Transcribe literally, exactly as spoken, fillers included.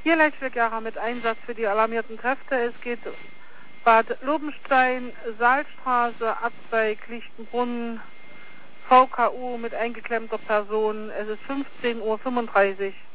Hier Leitschwerk mit Einsatz für die alarmierten Kräfte. Es geht Bad Lobenstein, Saalstraße, Abzweig, Lichtenbrunnen, V K U mit eingeklemmter Person. Es ist fünfzehn Uhr fünfunddreißig.